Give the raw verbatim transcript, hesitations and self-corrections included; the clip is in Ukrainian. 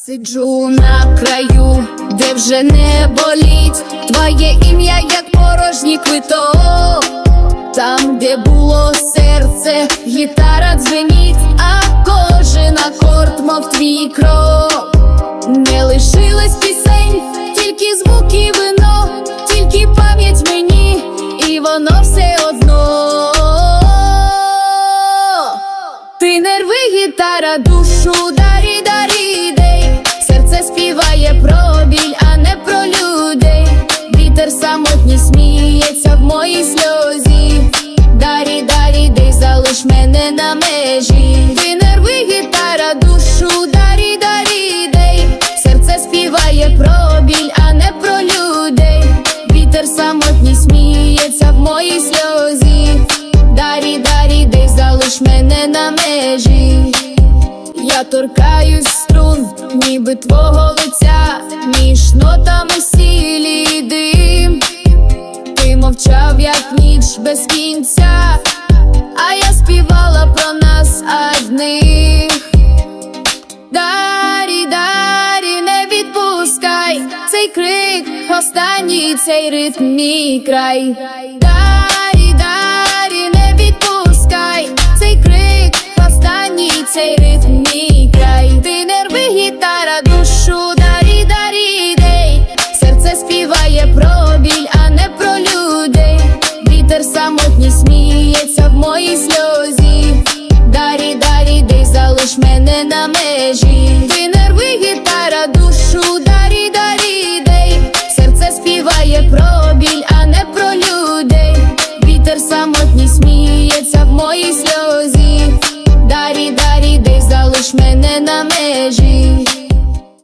Сиджу на краю, де вже не болить твоє ім'я, як порожній квиток. Там, де було серце, гітара дзвенить, а кожен акорд, мов твій крок. Не лишилось пісень, тільки звуки і вино, тільки пам'ять мені, і воно все одно. Ти нерви, гітара, душу дарі, дарі, дей. Серце співає про біль, а не про людей. Вітер самотній сміється в моїй сльозі. Дарі, дарі, дей, залиш мене на межі. Ти нерви, гітара, душу дарі, дарі, дей. Серце співає про біль, а не про людей. Вітер самотній сміється в моїй сльозі. Дарі, дарі, дей, залиш мене на межі. Я торкаюсь струн, ніби твого лиця, між нотами сілі й дим. Ти мовчав, як ніч без кінця, а я співала про нас одних. Дарі, дарі, не відпускай цей крик, останній цей ритм, мій край. Дарі, дарі, не відпускай цей крик, останній цей ритм, мій край. Ти нерви, гітара, душу дарі, дарі, дей. Серце співає про біль, а не про людей. Вітер самотній сміється в моїй сльозі. Дарі, дарі, дей, залиш мене на межі.